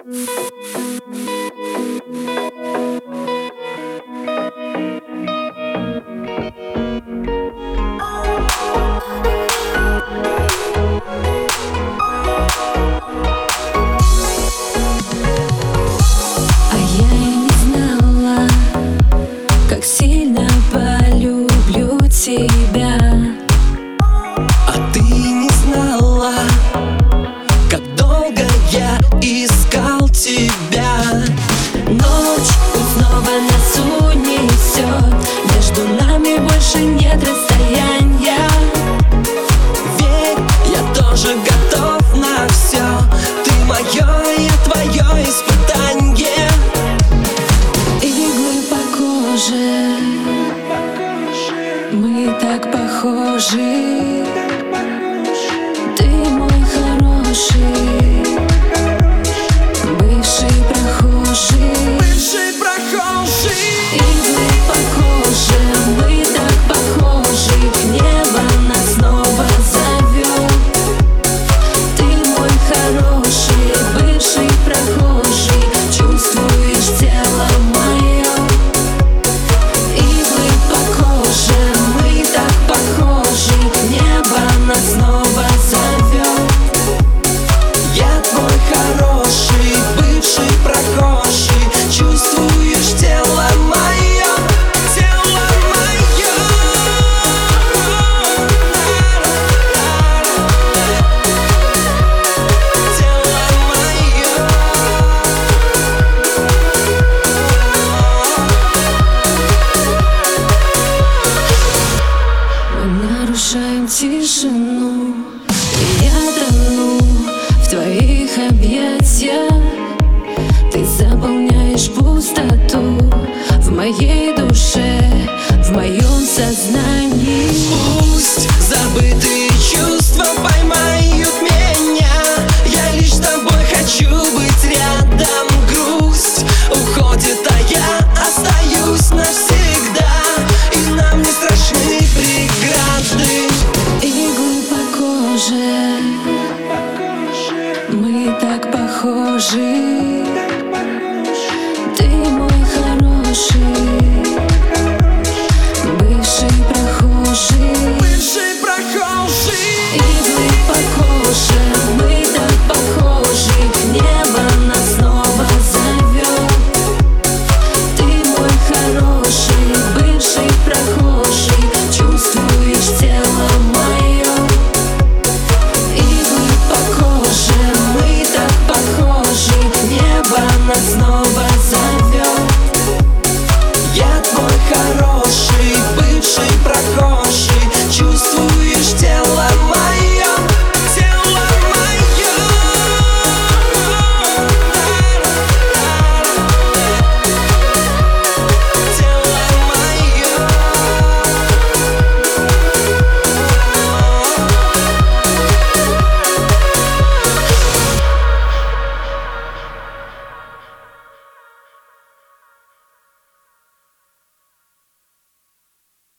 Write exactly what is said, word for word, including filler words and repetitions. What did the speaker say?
Тебя. А ты не знала, как долго я искал тебя. Ночь снова нас унесет, между нами больше нет расстояния. Верь, я тоже готов на все. Ты мое, я твое испытанье. Иглы по коже, мы так похожи. Ты мой хороший, бывший прохожий. Бывший прохожий. Иглы по коже, мы так похожи. Небо нас снова зовет. Ты мой хороший, бывший прохожий. Чувствуешь тело мое. Иглы по коже, мы так похожи. Небо нас снова зовет. Я твой хороший, бывший прохожий. Чувствуешь тело мое, тело мое. Тело мое. Мы нарушаем тишину, и я тону в твоих объятиях. Ты заполняешь пустоту в моей душе, в моем сознании. Пусть забытые чувства поймают меня. Я лишь с тобой хочу быть рядом. Грусть уходит, а я остаюсь навсегда. И нам не страшны преграды. Иглы по коже, мы так похожи. Ты мой хороший, бывший прохожий. Бывший прохожий. Иглы по коже, мы так похожи. Небо нас снова зовет. Ты мой хороший, бывший прохожий. Чувствуешь тело мое. Иглы по коже, мы так похожи. Небо нас снова зовет. Я твой хороший, бывший прохожий. Чувствую